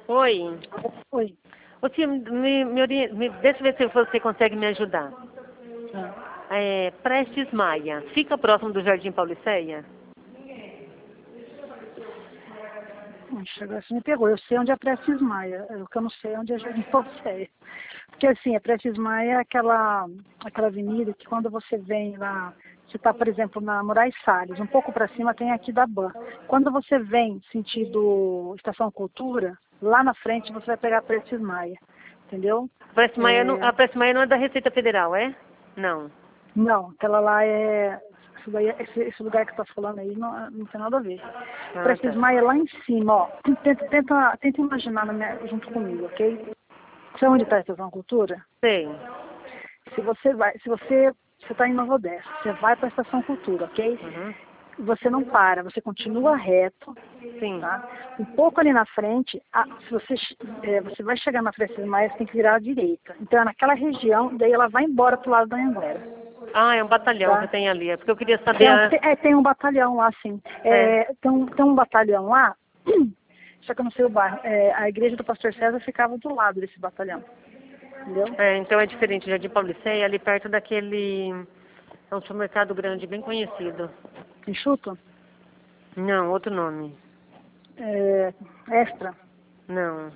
Oi. Oi. Ô, tia, deixa eu ver se você consegue me ajudar. Prestes Maia, fica próximo do Jardim Pauliceia? Agora você me pegou. Eu sei onde é Prestes Maia. O que eu não sei é onde é Jardim Pauliceia. Porque assim, a Prestes Maia é aquela avenida que quando você vem lá, você está, por exemplo, na Moraes Salles, um pouco para cima tem aqui da Ban. Quando você vem sentido Estação Cultura, lá na frente você vai pegar Prestes Maia. Entendeu? Prestes Maia a Prestes Maia não é da Receita Federal, é? Não. Não, aquela lá é. Esse lugar que você está falando aí não tem nada a ver. Prestes Tá. Maia é lá em cima, ó. Tenta imaginar junto comigo, ok? Sabe onde está a Estação Cultura? Sei. Se você está em Nova Odessa, você vai para a Estação Cultura, ok? Uhum. Você não para, você continua reto. Sim. Tá? Um pouco ali na frente, se você vai chegar na Prestes Maia, você tem que virar à direita. Então é naquela região, daí ela vai embora pro lado da Anhanguera. Ah, é um batalhão Tá? que tem ali. É porque eu queria saber Tem um batalhão lá, sim. Tem um batalhão lá, só que eu não sei o bairro. A igreja do Pastor César ficava do lado desse batalhão. Entendeu? Então é diferente. Jardim Pauliceia, ali perto daquele... É um supermercado grande, bem conhecido. Enxuto? Não, outro nome. Extra? Não.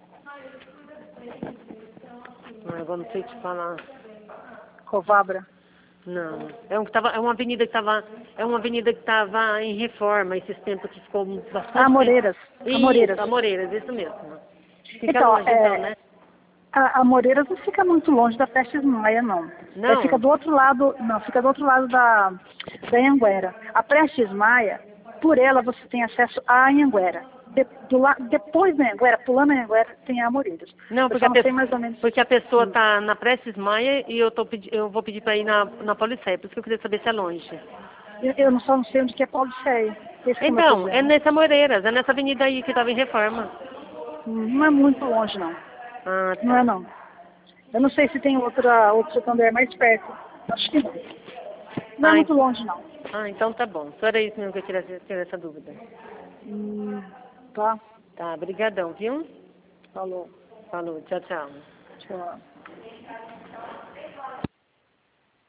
Agora não sei te falar. Covabra? Não. É uma avenida que estava em reforma esses tempos que ficou bastante Amoreiras. tempo. Amoreiras. Isso, Amoreiras, isso mesmo. Fica Então, longe então, né? a Amoreiras não fica muito longe da Prestes Maia, não. Não? Fica do outro lado, fica do outro lado da Anhanguera. A Prestes Maia, por ela você tem acesso à Anhanguera. Depois da Anhanguera, pulando a Anhanguera, tem a Amoreiras. Não, Porque porque a pessoa está na Prestes Maia e eu vou pedir para ir na Pauliceia, por isso que eu queria saber se é longe. Eu não sei onde que é Pauliceia. Esse que é o meu Então, é problema. nessa Amoreiras, é nessa avenida aí que estava em reforma. Não é muito longe, não. Ah, Não é, tá. não. Eu não sei se tem outro Santander mais perto. Acho que não. Não é Ah, muito longe, não. então tá bom. Só era isso mesmo que eu queria ter essa dúvida. Tá? Tá, brigadão, viu? Falou. Falou, tchau, tchau. Tchau.